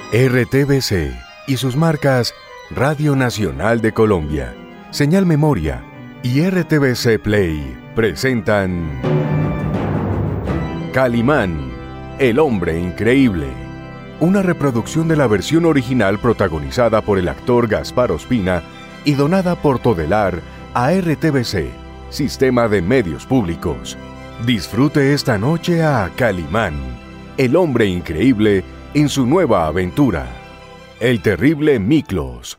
RTBC y sus marcas Radio Nacional de Colombia, Señal Memoria y RTBC Play presentan Calimán, el hombre increíble. Una reproducción de la versión original protagonizada por el actor Gaspar Ospina y donada por Todelar a RTBC, Sistema de Medios Públicos. Disfrute esta noche a Calimán, el hombre increíble en su nueva aventura, el terrible Miklos.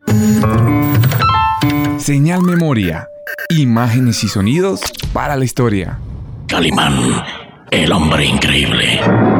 Señal Memoria, imágenes y sonidos para la historia. Calimán, el hombre increíble.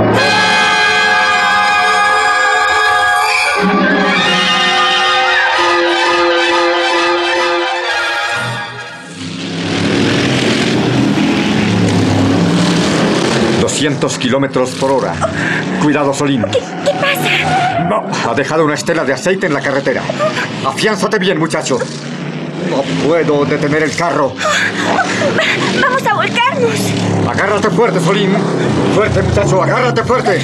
km/h. Cuidado, Solín. ¿Qué pasa? No, ha dejado una estela de aceite en la carretera. Afiánzate bien, muchacho. No puedo detener el carro. Vamos a volcarnos. Agárrate fuerte, Solín. Fuerte, muchacho, agárrate fuerte.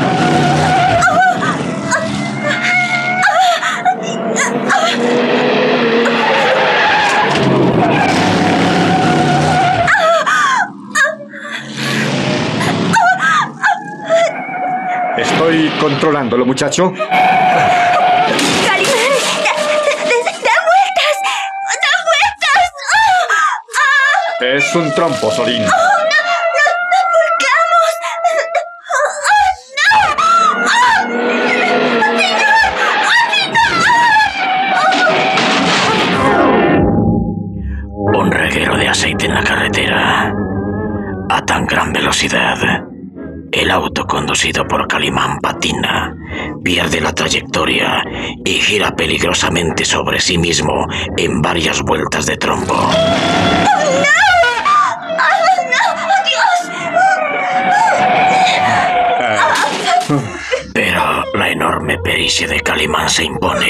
Estoy controlándolo, muchacho. ¡Calimán! ¡Da vueltas! ¡Da vueltas! Es un trompo, Solín. ¡Nos volcamos! Un reguero de aceite en la carretera. A tan gran velocidad, el auto conducido por Calimán patina, pierde la trayectoria y gira peligrosamente sobre sí mismo en varias vueltas de trompo. ¡Oh, no! ¡Dios! Pero la enorme pericia de Calimán se impone.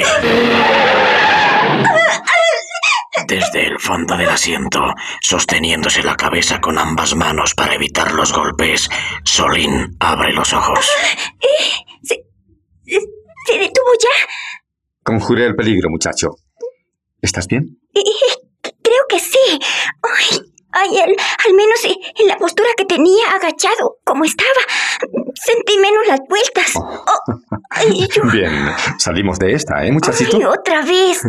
Desde el fondo del asiento, sosteniéndose la cabeza con ambas manos para evitar los golpes, Solín abre los ojos. ¿Se detuvo ya? Conjuré el peligro, muchacho. ¿Estás bien? Creo que sí. Al menos en la postura que tenía agachado, como estaba, sentí menos las vueltas. Bien, salimos de esta, muchachito? Ay, otra vez.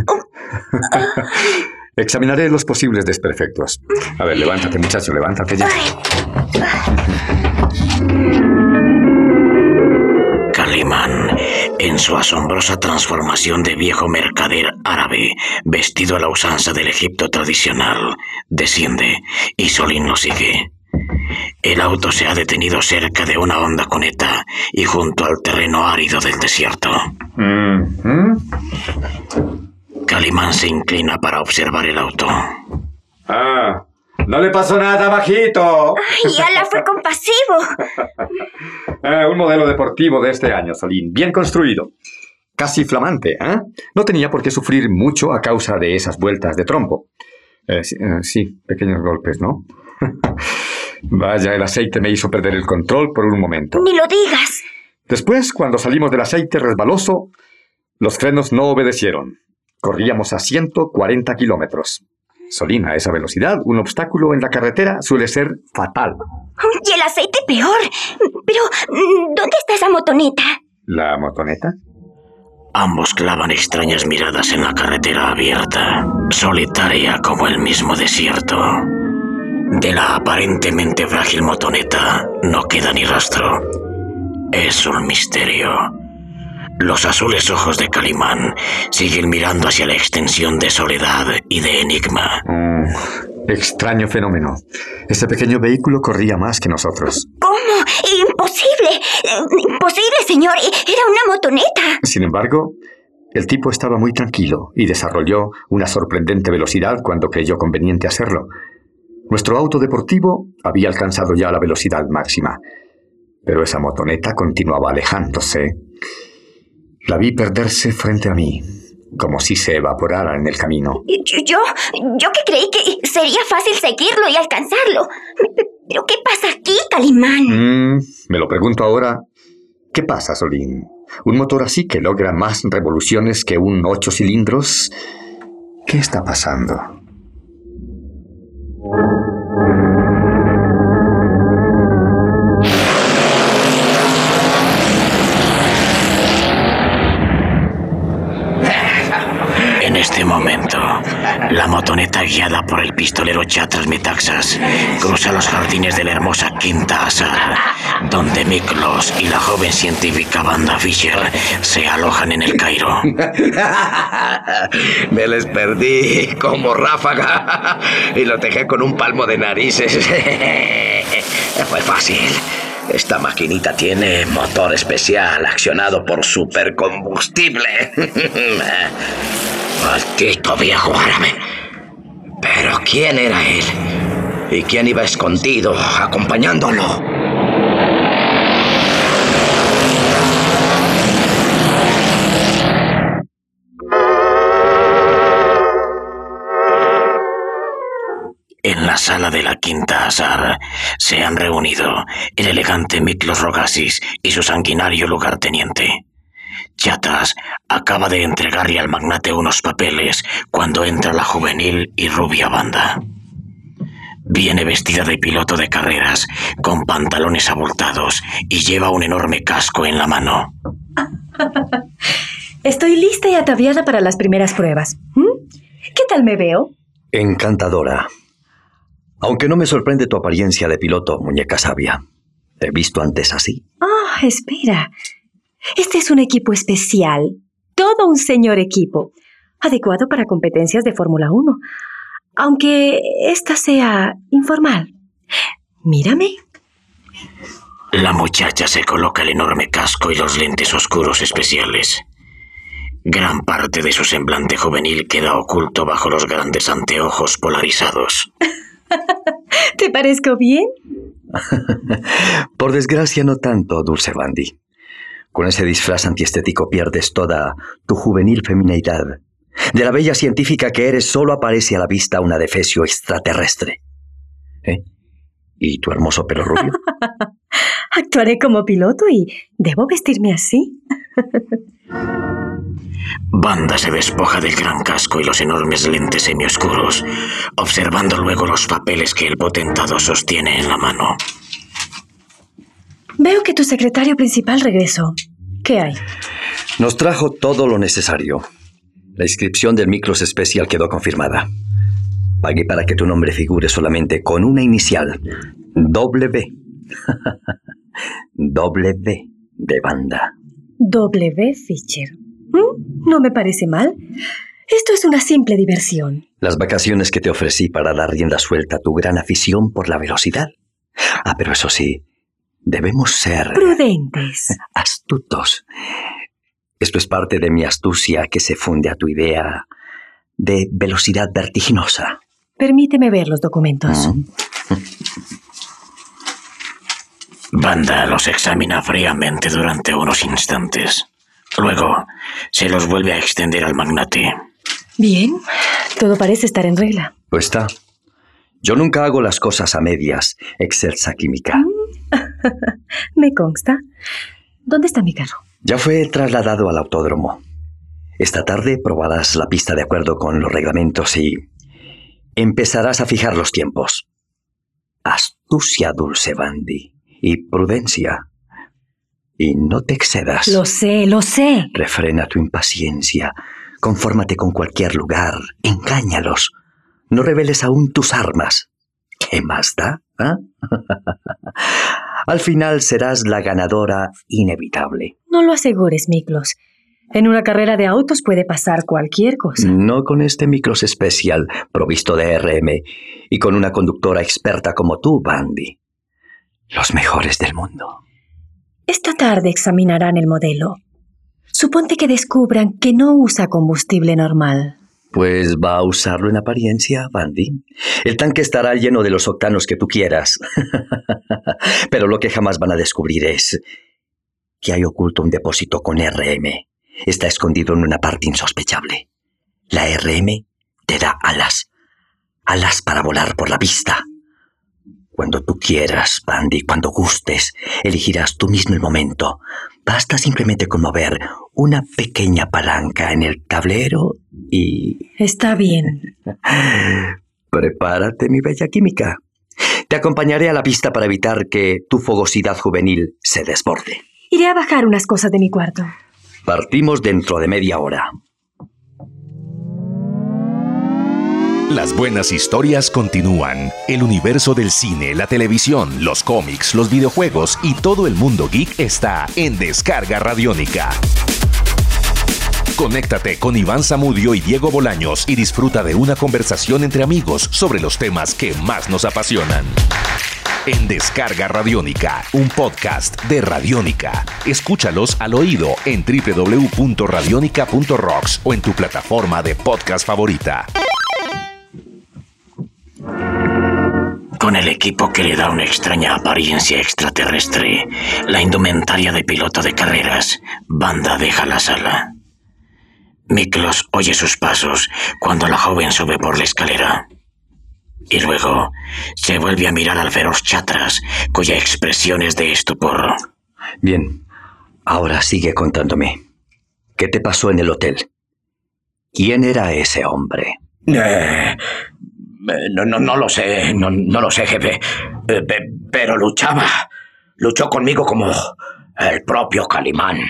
Examinaré los posibles desperfectos. A ver, levántate, muchacho, levántate ya. Calimán, en su asombrosa transformación de viejo mercader árabe, vestido a la usanza del Egipto tradicional, desciende y Solín lo sigue. El auto se ha detenido cerca de una honda cuneta y junto al terreno árido del desierto. Calimán se inclina para observar el auto. No le pasó nada, bajito. Ay, ala fue compasivo. Un modelo deportivo de este año, Solín. Bien construido. Casi flamante, ¿eh? No tenía por qué sufrir mucho a causa de esas vueltas de trompo. Sí, pequeños golpes, ¿no? Vaya, el aceite me hizo perder el control por un momento. Ni lo digas. Después, cuando salimos del aceite resbaloso, los frenos no obedecieron. Corríamos a 140 kilómetros. Solín, a esa velocidad, un obstáculo en la carretera suele ser fatal. Y el aceite peor. Pero, ¿dónde está esa motoneta? ¿La motoneta? Ambos clavan extrañas miradas en la carretera abierta, solitaria como el mismo desierto. De la aparentemente frágil motoneta no queda ni rastro. Es un misterio. Los azules ojos de Calimán siguen mirando hacia la extensión de soledad y de enigma. Extraño fenómeno. Ese pequeño vehículo corría más que nosotros. ¿Cómo? ¡Imposible! ¡Imposible, señor! Era una motoneta. Sin embargo, el tipo estaba muy tranquilo y desarrolló una sorprendente velocidad cuando creyó conveniente hacerlo. Nuestro auto deportivo había alcanzado ya la velocidad máxima, pero esa motoneta continuaba alejándose. La vi perderse frente a mí, como si se evaporara en el camino. Yo que creí que sería fácil seguirlo y alcanzarlo. ¿Pero qué pasa aquí, Calimán? Me lo pregunto ahora. ¿Qué pasa, Solín? Un motor así que logra más revoluciones que un 8 cilindros. ¿Qué está pasando? En este momento, la motoneta guiada por el pistolero Chatras Metaxas cruza los jardines de la hermosa Quinta Azar, donde Miklos y la joven científica Wanda Fisher se alojan en el Cairo. Me les perdí como ráfaga y lo dejé con un palmo de narices. Fue fácil. Esta maquinita tiene motor especial accionado por supercombustible. Maldito viejo árabe. ¿Pero quién era él? ¿Y quién iba escondido, acompañándolo? En la sala de la Quinta Azar se han reunido el elegante Miklos Rogasis y su sanguinario lugarteniente. Chatras acaba de entregarle al magnate unos papeles cuando entra la juvenil y rubia Wanda. Viene vestida de piloto de carreras, con pantalones abultados y lleva un enorme casco en la mano. Estoy lista y ataviada para las primeras pruebas. ¿Qué tal me veo? Encantadora. Aunque no me sorprende tu apariencia de piloto, muñeca sabia. ¿Te he visto antes así? Espera. Este es un equipo especial. Todo un señor equipo. Adecuado para competencias de Fórmula 1. Aunque esta sea informal. Mírame. La muchacha se coloca el enorme casco y los lentes oscuros especiales. Gran parte de su semblante juvenil queda oculto bajo los grandes anteojos polarizados. ¿Te parezco bien? Por desgracia no tanto, dulce Bandy. Con ese disfraz antiestético pierdes toda tu juvenil femineidad. De la bella científica que eres solo aparece a la vista un adefesio extraterrestre. ¿Y tu hermoso pelo rubio? Actuaré como piloto y debo vestirme así. Wanda se despoja del gran casco y los enormes lentes semioscuros, observando luego los papeles que el potentado sostiene en la mano. Veo que tu secretario principal regresó. ¿Qué hay? Nos trajo todo lo necesario. La inscripción del Miklos Special quedó confirmada. Pagué para que tu nombre figure solamente con una inicial. W. W de Wanda. W. Fisher. No me parece mal. Esto es una simple diversión. Las vacaciones que te ofrecí para dar rienda suelta a tu gran afición por la velocidad. Pero eso sí, debemos ser... prudentes. Astutos. Esto es parte de mi astucia que se funde a tu idea de velocidad vertiginosa. Permíteme ver los documentos. Wanda los examina fríamente durante unos instantes. Luego, se los vuelve a extender al magnate. Bien, todo parece estar en regla. Pues está. Yo nunca hago las cosas a medias, excelsa química. Me consta. ¿Dónde está mi carro? Ya fue trasladado al autódromo. Esta tarde probarás la pista de acuerdo con los reglamentos y empezarás a fijar los tiempos. Astucia, dulce Bandy, y prudencia. Y no te excedas. Lo sé, lo sé. Refrena tu impaciencia. Confórmate con cualquier lugar. Engáñalos. No reveles aún tus armas. ¿Qué más da? Al final serás la ganadora inevitable. No lo asegures, Miklos. En una carrera de autos puede pasar cualquier cosa. No con este Miklos Special, provisto de RM, y con una conductora experta como tú, Bandy. Los mejores del mundo. Esta tarde examinarán el modelo. Suponte que descubran que no usa combustible normal. Pues va a usarlo en apariencia, Bandy. El tanque estará lleno de los octanos que tú quieras. Pero lo que jamás van a descubrir es que hay oculto un depósito con RM. Está escondido en una parte insospechable. La RM te da alas. Alas para volar por la pista. Cuando tú quieras, Bandy, cuando gustes, elegirás tú mismo el momento. Basta simplemente con mover una pequeña palanca en el tablero y... Está bien. Prepárate, mi bella química. Te acompañaré a la pista para evitar que tu fogosidad juvenil se desborde. Iré a bajar unas cosas de mi cuarto. Partimos dentro de media hora. Las buenas historias continúan. El universo del cine, la televisión, los cómics, los videojuegos y todo el mundo geek está en Descarga Radiónica. Conéctate con Iván Zamudio y Diego Bolaños y disfruta de una conversación entre amigos sobre los temas que más nos apasionan. En Descarga Radiónica, un podcast de Radiónica. Escúchalos al oído en www.radionica.rocks o en tu plataforma de podcast favorita. Con el equipo que le da una extraña apariencia extraterrestre, la indumentaria de piloto de carreras, Banda deja la sala. Miklos oye sus pasos cuando la joven sube por la escalera. Y luego se vuelve a mirar al feroz Chatras, cuya expresión es de estupor. Bien, ahora sigue contándome. ¿Qué te pasó en el hotel? ¿Quién era ese hombre? No lo sé, no lo sé, jefe. Pero luchó conmigo como el propio Calimán.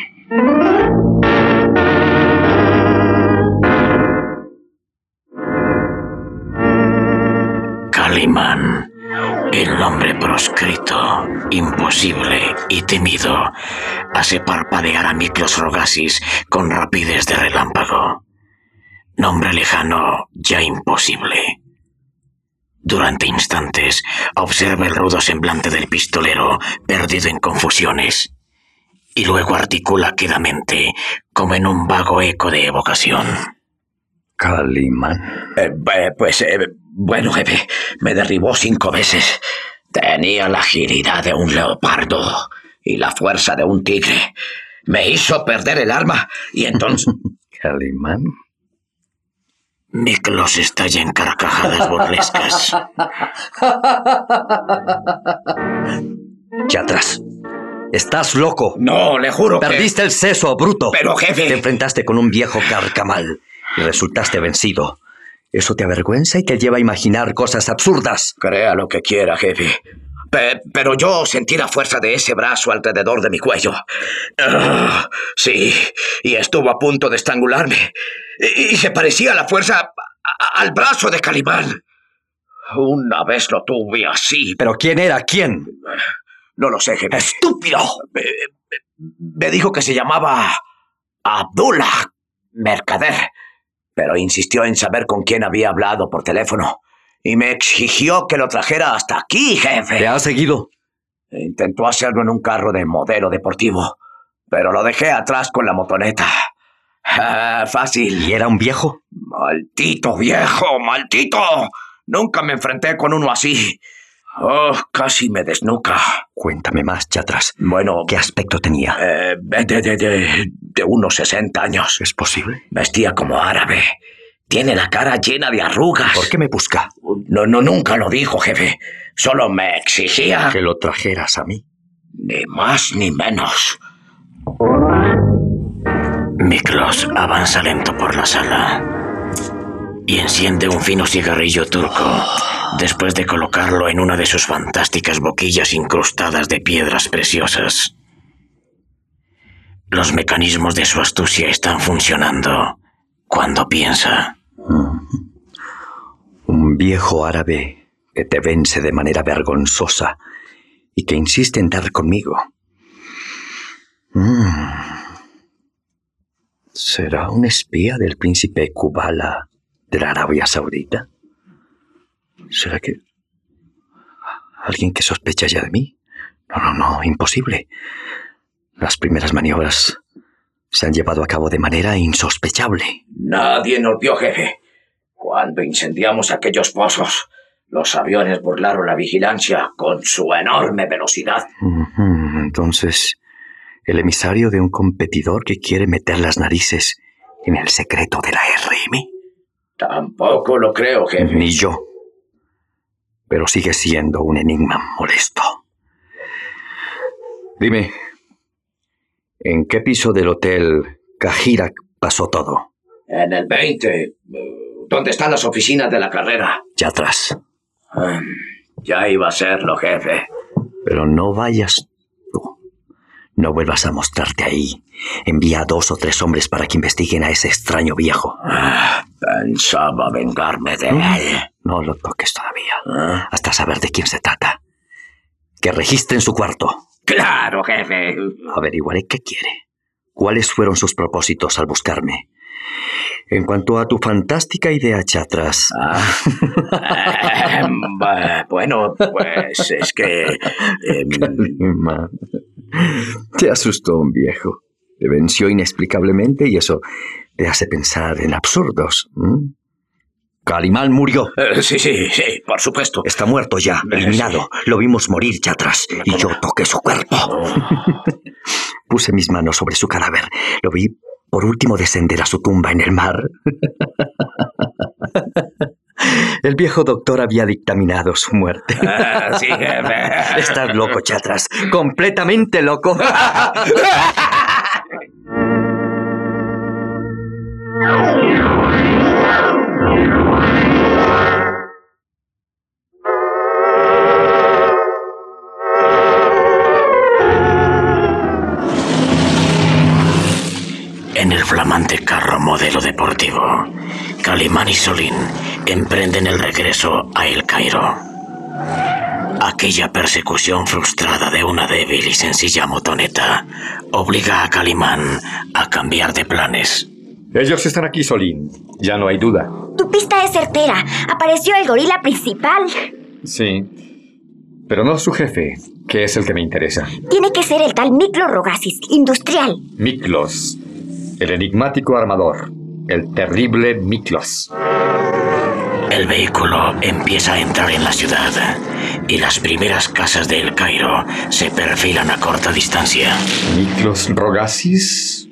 Calimán, el hombre proscrito, imposible y temido, hace parpadear a Miklos Rogasis con rapidez de relámpago. Nombre lejano, ya imposible. Durante instantes, observa el rudo semblante del pistolero, perdido en confusiones, y luego articula quedamente, como en un vago eco de evocación. Calimán. Bueno, jefe, me derribó 5 veces. Tenía la agilidad de un leopardo y la fuerza de un tigre. Me hizo perder el arma y entonces... ¿Calimán? Miklos estalla en carcajadas burlescas. Chatras, estás loco. No, le juro que... Perdiste el seso, bruto. Pero, jefe... Te enfrentaste con un viejo carcamal y resultaste vencido. Eso te avergüenza y te lleva a imaginar cosas absurdas. Crea lo que quiera, jefe. Pero yo sentí la fuerza de ese brazo alrededor de mi cuello. Sí, y estuvo a punto de estrangularme. Y se parecía a la fuerza al brazo de Calimán. Una vez lo tuve así. ¿Pero quién era? ¿Quién? No lo sé, jefe. ¡Estúpido! Me dijo que se llamaba Abdullah, mercader. Pero insistió en saber con quién había hablado por teléfono. Y me exigió que lo trajera hasta aquí, jefe. ¿Te ha seguido? Intentó hacerlo en un carro de modelo deportivo, pero lo dejé atrás con la motoneta. Fácil. ¿Y era un viejo? ¡Maldito viejo! ¡Maldito! Nunca me enfrenté con uno así. Oh, casi me desnuca. Cuéntame más, Chatras. Bueno... ¿Qué aspecto tenía? De unos 60 años. ¿Es posible? Vestía como árabe. Tiene la cara llena de arrugas. ¿Por qué me busca? No, nunca lo dijo, jefe. Solo me exigía... que lo trajeras a mí. Ni más ni menos. Miklos avanza lento por la sala y enciende un fino cigarrillo turco después de colocarlo en una de sus fantásticas boquillas incrustadas de piedras preciosas. Los mecanismos de su astucia están funcionando cuando piensa. Un viejo árabe que te vence de manera vergonzosa y que insiste en dar conmigo. ¿Será un espía del príncipe Kubala de la Arabia Saudita? ¿Será que alguien que sospecha ya de mí? No, imposible. Las primeras maniobras se han llevado a cabo de manera insospechable. Nadie nos vio, jefe. Cuando incendiamos aquellos pozos, los aviones burlaron la vigilancia con su enorme velocidad. Entonces, el emisario de un competidor que quiere meter las narices en el secreto de la RM. Tampoco lo creo, jefe. Ni yo. pero sigue siendo un enigma molesto. Dime, ¿en qué piso del Hotel Cajirak pasó todo? En el 20. ¿Dónde están las oficinas de la carrera? Ya atrás. Ya iba a serlo, jefe. Pero no vayas tú. No vuelvas a mostrarte ahí. Envía a 2 o 3 hombres para que investiguen a ese extraño viejo. Pensaba vengarme de él. No lo toques todavía. Hasta saber de quién se trata. Que registren su cuarto. ¡Claro, jefe! Averiguaré qué quiere. ¿Cuáles fueron sus propósitos al buscarme? En cuanto a tu fantástica idea, Chatras... Bueno, pues es que... Calimán. Te asustó un viejo. Te venció inexplicablemente y eso te hace pensar en absurdos. Calimán murió. Sí, por supuesto. Está muerto ya, eliminado. Lo vimos morir, Chatras, y yo toqué su cuerpo. Puse mis manos sobre su cadáver. Lo vi por último descender a su tumba en el mar. El viejo doctor había dictaminado su muerte. Sí, jefe. Estás loco, Chatras. Completamente loco. En el flamante carro modelo deportivo, Calimán y Solín emprenden el regreso a El Cairo. Aquella persecución frustrada de una débil y sencilla motoneta obliga a Calimán a cambiar de planes. Ellos están aquí, Solín. Ya no hay duda. Tu pista es certera. Apareció el gorila principal. Sí. Pero no su jefe, que es el que me interesa. Tiene que ser el tal Miklos Rogasis, industrial. Miklos. El enigmático armador. El terrible Miklos. El vehículo empieza a entrar en la ciudad y las primeras casas de El Cairo se perfilan a corta distancia. ¿Miklos Rogasis?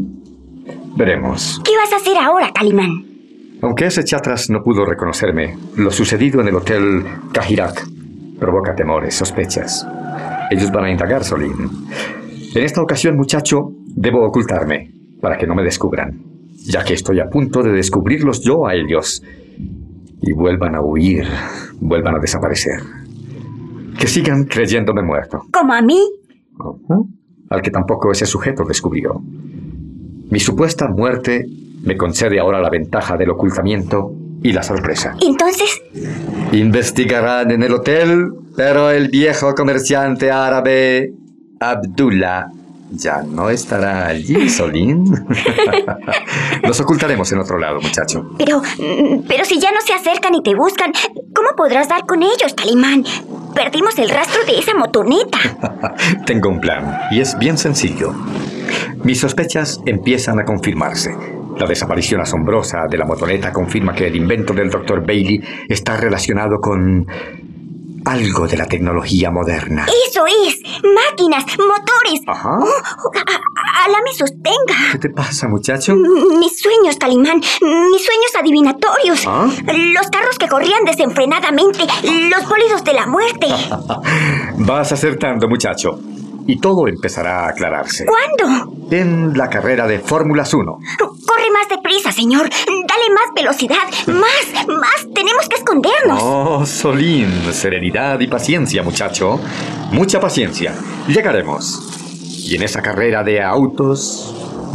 Veremos. ¿Qué vas a hacer ahora, Calimán? Aunque ese Chatras no pudo reconocerme, lo sucedido en el Hotel Cajirak provoca temores, sospechas. Ellos van a indagar, Solín. En esta ocasión, muchacho, debo ocultarme para que no me descubran, ya que estoy a punto de descubrirlos yo a ellos y vuelvan a huir, vuelvan a desaparecer. Que sigan creyéndome muerto. ¿Como a mí? Al que tampoco ese sujeto descubrió. Mi supuesta muerte me concede ahora la ventaja del ocultamiento y la sorpresa. Entonces... Investigarán en el hotel, pero el viejo comerciante árabe Abdullah ya no estará allí, Solín. Nos ocultaremos en otro lado, muchacho. Pero si ya no se acercan y te buscan, ¿cómo podrás dar con ellos, Calimán? Perdimos el rastro de esa motoneta. Tengo un plan, y es bien sencillo. Mis sospechas empiezan a confirmarse. La desaparición asombrosa de la motoneta confirma que el invento del Dr. Bailey está relacionado con algo de la tecnología moderna. ¡Eso es! ¡Máquinas! ¡Motores! Ajá. Alá me sostenga. ¿Qué te pasa, muchacho? Mis sueños, Calimán. Mis sueños adivinatorios. ¿Ah? Los carros que corrían desenfrenadamente. Los bólidos de la muerte. Vas acertando, muchacho. Y todo empezará a aclararse. ¿Cuándo? En la carrera de Fórmulas 1. Corre más deprisa, señor. Dale más velocidad. Más. Tenemos que escondernos. Oh, Solín. Serenidad y paciencia, muchacho. Mucha paciencia. Llegaremos. Y en esa carrera de autos...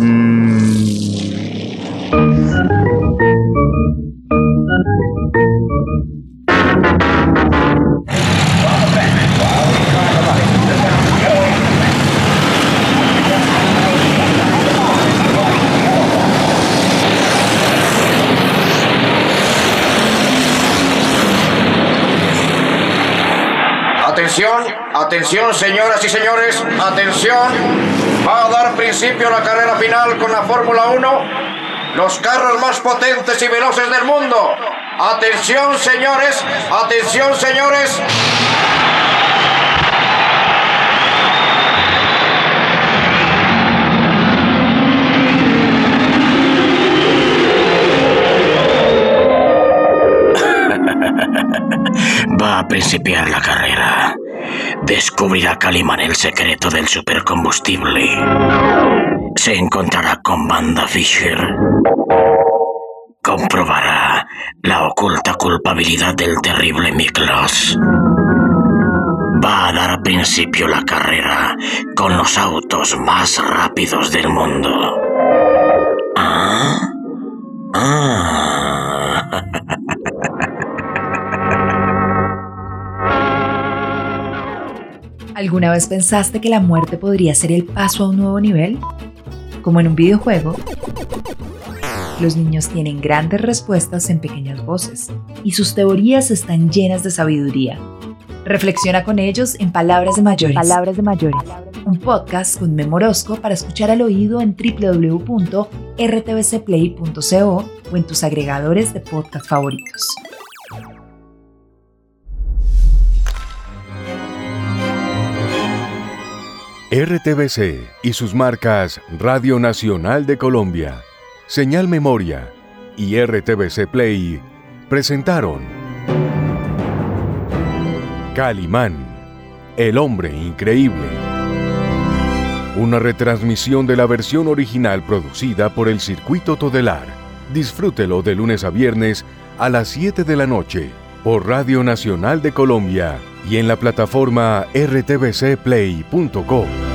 Atención, señoras y señores, atención. Va a dar principio la carrera final con la Fórmula 1. Los carros más potentes y veloces del mundo. Atención, señores. Atención, señores. Va a principiar la carrera, descubrirá Calimán el secreto del supercombustible. Se encontrará con Wanda Fisher. Comprobará la oculta culpabilidad del terrible Miklos. Va a dar principio la carrera con los autos más rápidos del mundo. ¿Alguna vez pensaste que la muerte podría ser el paso a un nuevo nivel? Como en un videojuego, los niños tienen grandes respuestas en pequeñas voces y sus teorías están llenas de sabiduría. Reflexiona con ellos en Palabras de Mayores. Palabras de Mayores. Un podcast con Memorosco para escuchar al oído en www.rtvcplay.co o en tus agregadores de podcast favoritos. RTVC y sus marcas Radio Nacional de Colombia, Señal Memoria y RTVC Play presentaron Calimán, el hombre increíble. Una retransmisión de la versión original producida por el Circuito Todelar. Disfrútelo de lunes a viernes a las 7 de la noche por Radio Nacional de Colombia y en la plataforma rtvcplay.co.